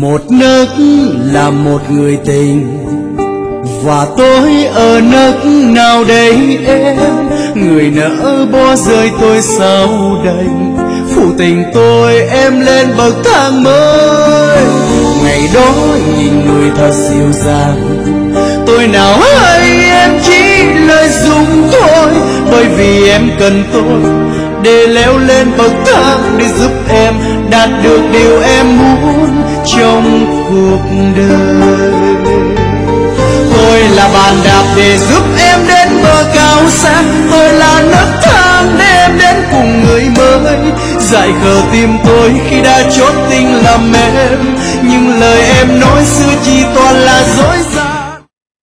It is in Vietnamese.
Một nấc là một người tình, và tôi ở nấc nào đây em? Người nỡ bỏ rơi tôi sau đây, phụ tình tôi em lên bậc thang mới. Ngày đó nhìn người thật dịu dàng, tôi nào hay em chỉ lời dùng thôi. Bởi vì em cần tôi để leo lên bậc thang, để giúp em đạt được điều em muốn trong cuộc đời. Tôi là bàn đạp để giúp em đến bờ cao xa, tôi là nấc thang để em đến cùng người mới. Dại khờ tim tôi khi đã chót tình làm em, nhưng lời em nói xưa chỉ toàn là dối gian.